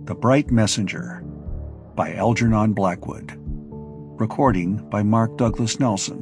The Bright Messenger by Algernon Blackwood. Recording by Mark Douglas Nelson.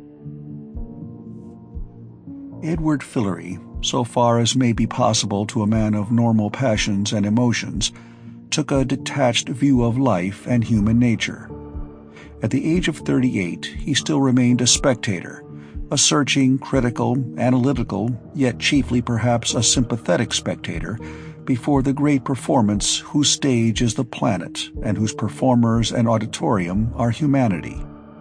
Edward Fillory, so far as may be possible to a man of normal passions and emotions, took a detached view of life and human nature. At the age of 38, he still remained a spectator, a searching, critical, analytical, yet chiefly perhaps a sympathetic spectator, before the great performance whose stage is the planet and whose performers and auditorium are humanity.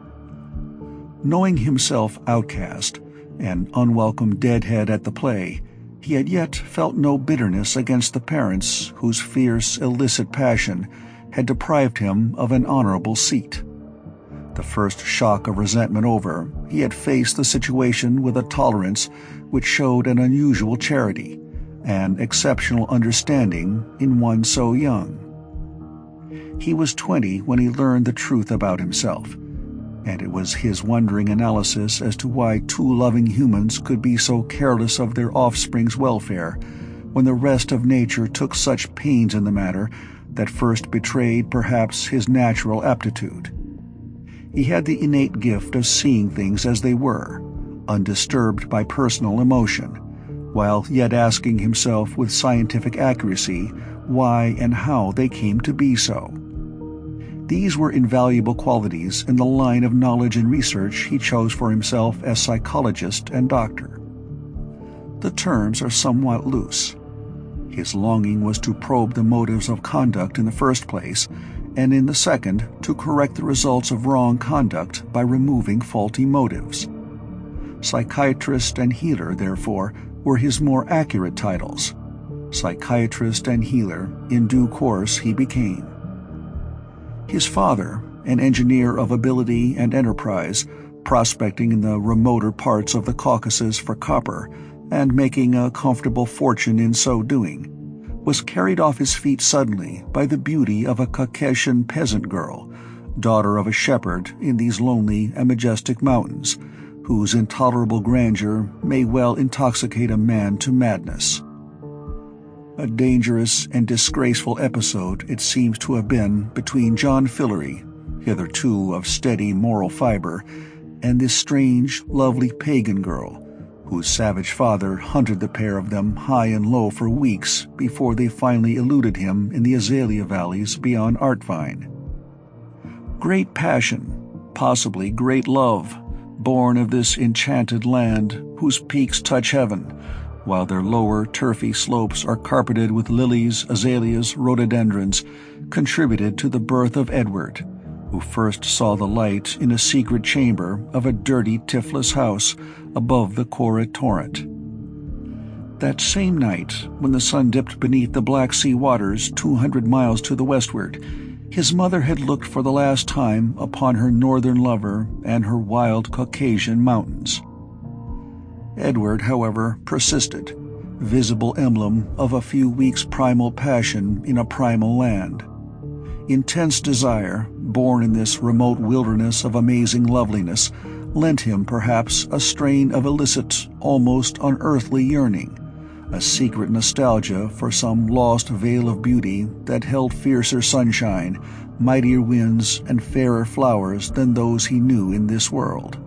Knowing himself outcast, an unwelcome deadhead at the play, he had yet felt no bitterness against the parents whose fierce, illicit passion had deprived him of an honorable seat. The first shock of resentment over, he had faced the situation with a tolerance which showed an unusual charity, an exceptional understanding in one so young. He was 20 when he learned the truth about himself, and it was his wondering analysis as to why two loving humans could be so careless of their offspring's welfare when the rest of nature took such pains in the matter that first betrayed perhaps his natural aptitude. He had the innate gift of seeing things as they were, undisturbed by personal emotion, while yet asking himself with scientific accuracy why and how they came to be so. These were invaluable qualities in the line of knowledge and research he chose for himself as psychologist and doctor. The terms are somewhat loose. His longing was to probe the motives of conduct in the first place, and in the second, to correct the results of wrong conduct by removing faulty motives. Psychiatrist and healer, therefore, were his more accurate titles. Psychiatrist and healer, in due course, he became. His father, an engineer of ability and enterprise, prospecting in the remoter parts of the Caucasus for copper, and making a comfortable fortune in so doing, was carried off his feet suddenly by the beauty of a Caucasian peasant girl, daughter of a shepherd in these lonely and majestic mountains, whose intolerable grandeur may well intoxicate a man to madness. A dangerous and disgraceful episode it seems to have been between John Fillory, hitherto of steady moral fibre, and this strange, lovely pagan girl, whose savage father hunted the pair of them high and low for weeks before they finally eluded him in the azalea valleys beyond Artvine. Great passion, possibly great love, born of this enchanted land whose peaks touch heaven, while their lower turfy slopes are carpeted with lilies, azaleas, rhododendrons, contributed to the birth of Edward, who first saw the light in a secret chamber of a dirty Tiflis house above the Kora torrent. That same night, when the sun dipped beneath the Black Sea waters 200 miles to the westward, his mother had looked for the last time upon her northern lover and her wild Caucasian mountains. Edward, however, persisted, visible emblem of a few weeks' primal passion in a primal land. Intense desire, born in this remote wilderness of amazing loveliness, lent him perhaps a strain of illicit, almost unearthly yearning, a secret nostalgia for some lost veil of beauty that held fiercer sunshine, mightier winds, and fairer flowers than those he knew in this world.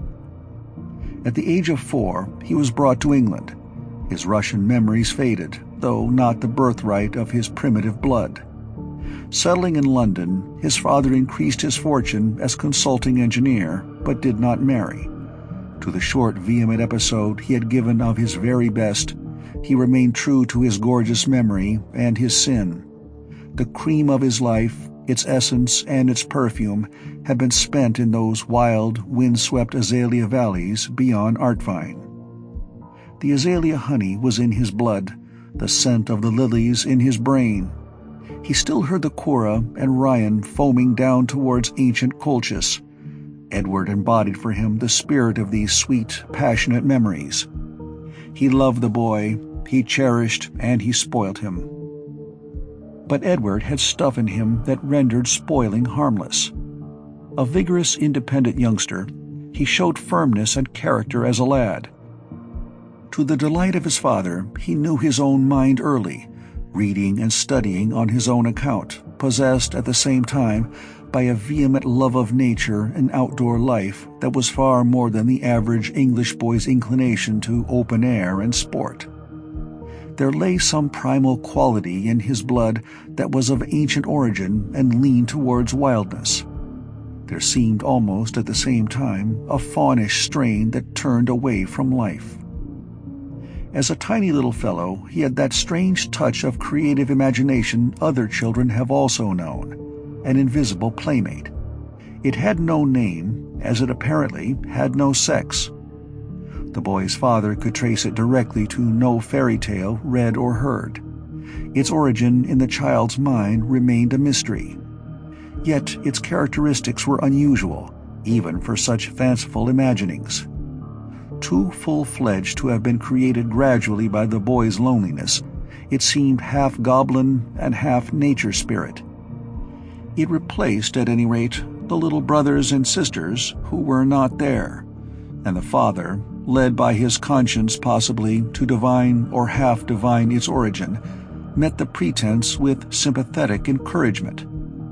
At the age of 4, he was brought to England. His Russian memories faded, though not the birthright of his primitive blood. Settling in London, his father increased his fortune as consulting engineer, but did not marry. To the short, vehement episode he had given of his very best, he remained true to his gorgeous memory and his sin. The cream of his life, its essence and its perfume, had been spent in those wild, wind-swept azalea valleys beyond Artvine. The azalea honey was in his blood, the scent of the lilies in his brain. He still heard the Kora and Ryan foaming down towards ancient Colchis. Edward embodied for him the spirit of these sweet, passionate memories. He loved the boy, he cherished, and he spoilt him. But Edward had stuff in him that rendered spoiling harmless. A vigorous, independent youngster, he showed firmness and character as a lad. To the delight of his father, he knew his own mind early, reading and studying on his own account, possessed at the same time by a vehement love of nature and outdoor life that was far more than the average English boy's inclination to open air and sport. There lay some primal quality in his blood that was of ancient origin and leaned towards wildness. There seemed almost at the same time a faunish strain that turned away from life. As a tiny little fellow, he had that strange touch of creative imagination other children have also known, an invisible playmate. It had no name, as it apparently had no sex. The boy's father could trace it directly to no fairy tale read or heard. Its origin in the child's mind remained a mystery. Yet its characteristics were unusual, even for such fanciful imaginings. Too full-fledged to have been created gradually by the boy's loneliness, it seemed half goblin and half nature spirit. It replaced, at any rate, the little brothers and sisters who were not there, and the father, led by his conscience possibly to divine or half-divine its origin, met the pretense with sympathetic encouragement.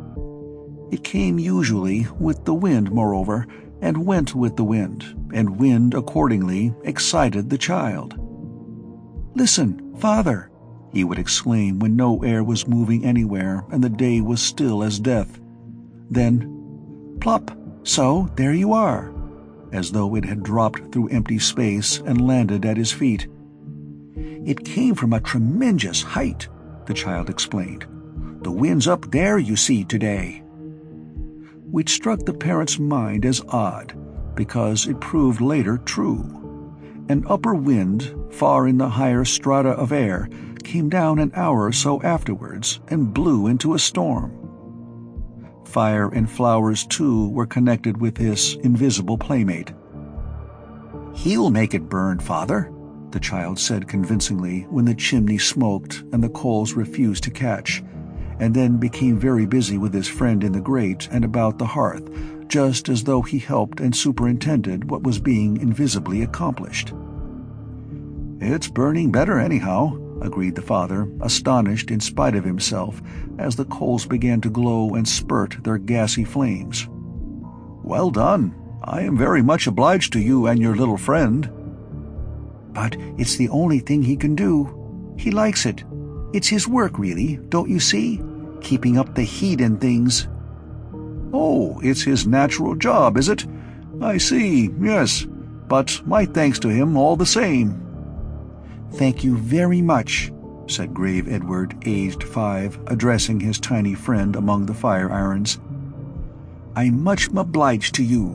It came usually with the wind, moreover, and went with the wind, and wind accordingly excited the child. "Listen, Father," he would exclaim when no air was moving anywhere and the day was still as death. Then, plop, so there you are, as though it had dropped through empty space and landed at his feet. "It came from a tremendous height," the child explained. "The wind's up there, you see, today." Which struck the parent's mind as odd, because it proved later true. An upper wind, far in the higher strata of air, came down an hour or so afterwards and blew into a storm. Fire and flowers, too, were connected with this invisible playmate. "He'll make it burn, Father," the child said convincingly when the chimney smoked and the coals refused to catch, and then became very busy with his friend in the grate and about the hearth, just as though he helped and superintended what was being invisibly accomplished. "It's burning better anyhow," agreed the father, astonished in spite of himself as the coals began to glow and spurt their gassy flames. "Well done. I am very much obliged to you and your little friend." "But it's the only thing he can do. He likes it. It's his work, really, don't you see? Keeping up the heat and things." "Oh, it's his natural job, is it? I see, yes. But my thanks to him all the same." "Thank you very much," said grave Edward, aged 5, addressing his tiny friend among the fire irons. "I'm much obliged to you."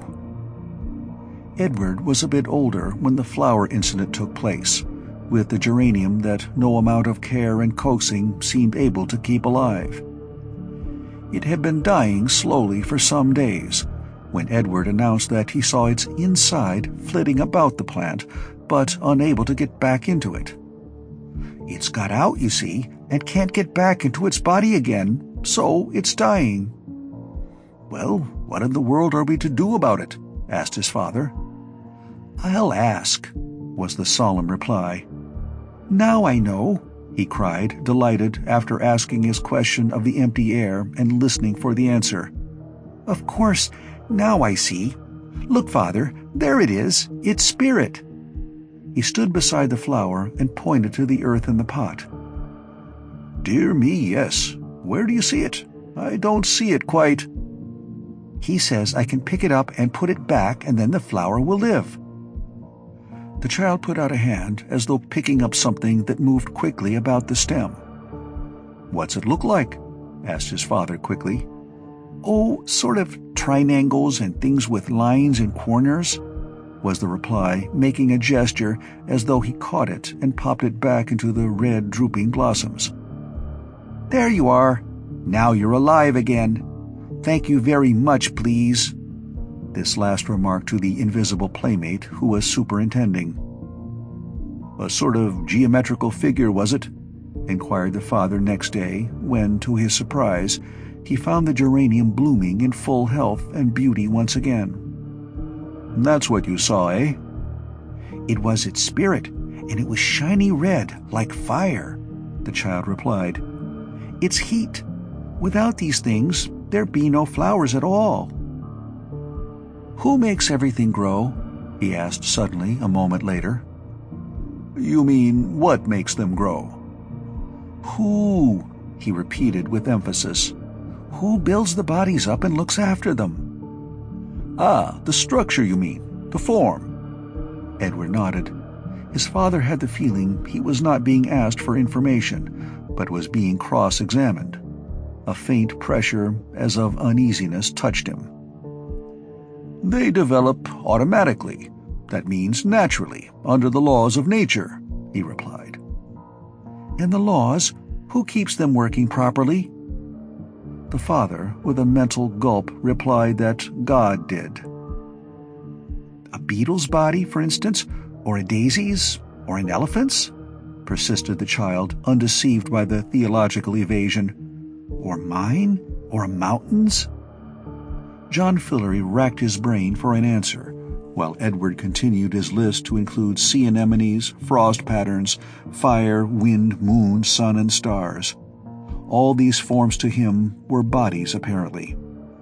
Edward was a bit older when the flower incident took place, with the geranium that no amount of care and coaxing seemed able to keep alive. It had been dying slowly for some days, when Edward announced that he saw its inside flitting about the plant, but unable to get back into it. "It's got out, you see, and can't get back into its body again, so it's dying." "Well, what in the world are we to do about it?" asked his father. "I'll ask," was the solemn reply. "Now I know," he cried, delighted after asking his question of the empty air and listening for the answer. "Of course, now I see. Look, Father, there it is, its spirit." He stood beside the flower and pointed to the earth in the pot. "Dear me, yes. Where do you see it? I don't see it quite." "He says I can pick it up and put it back, and then the flower will live." The child put out a hand as though picking up something that moved quickly about the stem. "What's it look like?" asked his father quickly. "Oh, sort of triangles and things with lines and corners," was the reply, making a gesture as though he caught it and popped it back into the red drooping blossoms. "There you are. Now you're alive again. Thank you very much, please." This last remark to the invisible playmate who was superintending. "A sort of geometrical figure, was it?" inquired the father next day, when, to his surprise, he found the geranium blooming in full health and beauty once again. "That's what you saw, eh?" "It was its spirit, and it was shiny red, like fire. the child replied. "It's heat. Without these things, there'd be no flowers at all." "Who makes everything grow?" he asked suddenly a moment later. "You mean what makes them grow?" "Who?" he repeated with emphasis. "Who builds the bodies up and looks after them?" "Ah, the structure you mean, the form." Edward nodded. His father had the feeling he was not being asked for information, but was being cross-examined. A faint pressure, as of uneasiness, touched him. "They develop automatically. That means naturally, under the laws of nature," he replied. "And the laws? Who keeps them working properly?" The father, with a mental gulp, replied that God did. "A beetle's body, for instance, or a daisy's, or an elephant's?" persisted the child, undeceived by the theological evasion. "Or mine? Or a mountain's?" John Fillory racked his brain for an answer, while Edward continued his list to include sea anemones, frost patterns, fire, wind, moon, sun, and stars. All these forms to him were bodies, apparently.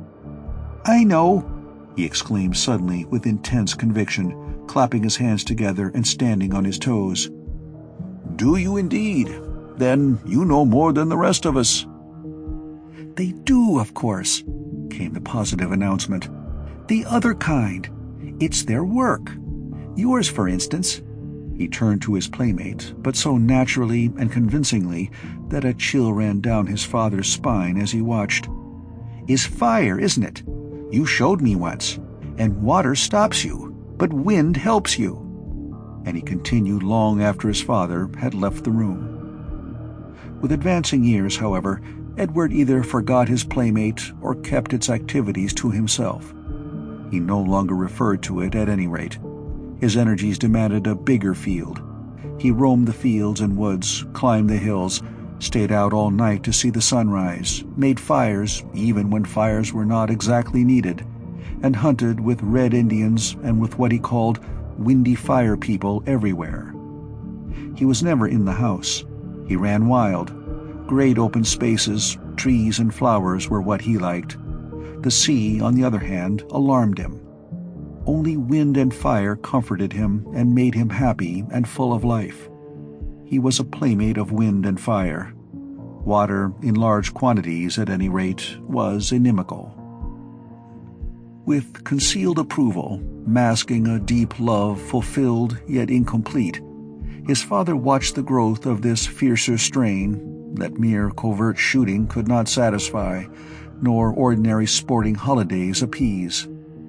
"I know!" he exclaimed suddenly with intense conviction, clapping his hands together and standing on his toes. "Do you indeed? Then you know more than the rest of us." "They do, of course," came the positive announcement. "The other kind. It's their work. Yours, for instance." He turned to his playmate, but so naturally and convincingly that a chill ran down his father's spine as he watched. "Is fire, isn't it? You showed me once. And water stops you, but wind helps you." And he continued long after his father had left the room. With advancing years, however, Edward either forgot his playmate or kept its activities to himself. He no longer referred to it, at any rate. His energies demanded a bigger field. He roamed the fields and woods, climbed the hills, stayed out all night to see the sunrise, made fires even when fires were not exactly needed, and hunted with red Indians and with what he called windy fire people everywhere. He was never in the house. He ran wild. Great open spaces, trees and flowers were what he liked. The sea, on the other hand, alarmed him. Only wind and fire comforted him and made him happy and full of life. He was a playmate of wind and fire. Water, in large quantities at any rate, was inimical. With concealed approval, masking a deep love fulfilled yet incomplete, his father watched the growth of this fiercer strain that mere covert shooting could not satisfy, nor ordinary sporting holidays appease.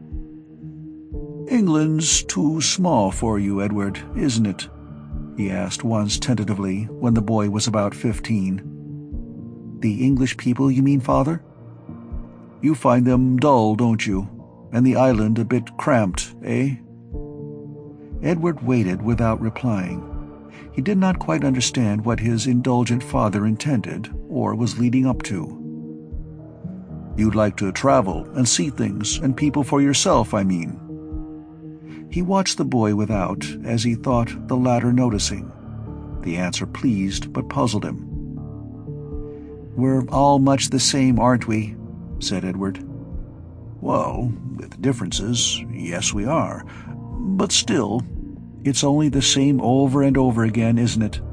"England's too small for you, Edward, isn't it?" he asked once tentatively when the boy was about 15. "The English people, you mean, father?" "You find them dull, don't you? And the island a bit cramped, eh?" Edward waited without replying. He did not quite understand what his indulgent father intended, or was leading up to. "You'd like to travel and see things and people for yourself, I mean." He watched the boy without, as he thought the latter noticing. The answer pleased but puzzled him. "We're all much the same, aren't we?" said Edward. "Well, with differences, yes we are. But still, it's only the same over and over again, isn't it?"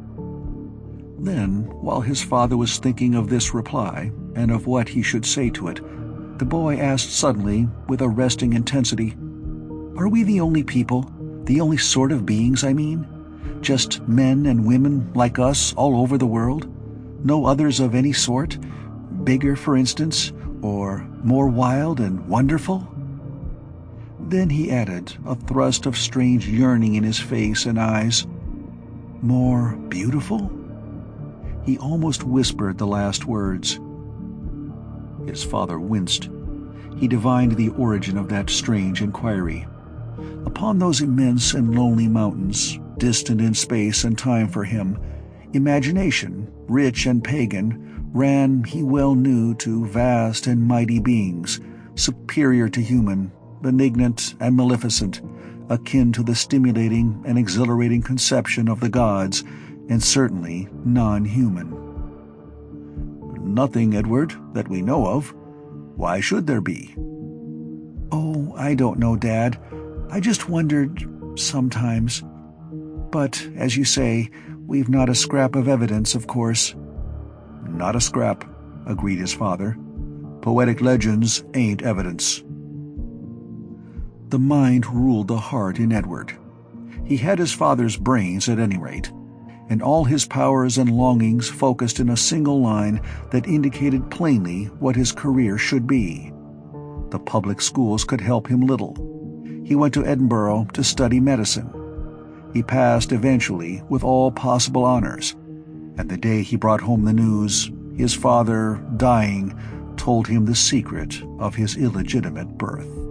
Then, while his father was thinking of this reply, and of what he should say to it, the boy asked suddenly, with arresting intensity, "Are we the only people? The only sort of beings, I mean? Just men and women like us all over the world? No others of any sort? Bigger, for instance, or more wild and wonderful?" Then he added, a thrust of strange yearning in his face and eyes, "More beautiful?" He almost whispered the last words. His father winced. He divined the origin of that strange inquiry. Upon those immense and lonely mountains, distant in space and time for him, imagination, rich and pagan, ran, he well knew, to vast and mighty beings, superior to human, benignant and maleficent, akin to the stimulating and exhilarating conception of the gods, and certainly non-human. Nothing, Edward, that we know of. Why should there be? Oh, I don't know, Dad. I just wondered sometimes. But, as you say, we've not a scrap of evidence, of course. Not a scrap, agreed his father. Poetic legends ain't evidence. The mind ruled the heart in Edward. He had his father's brains at any rate, and all his powers and longings focused in a single line that indicated plainly what his career should be. The public schools could help him little. He went to Edinburgh to study medicine. He passed eventually with all possible honors, and the day he brought home the news, his father, dying, told him the secret of his illegitimate birth.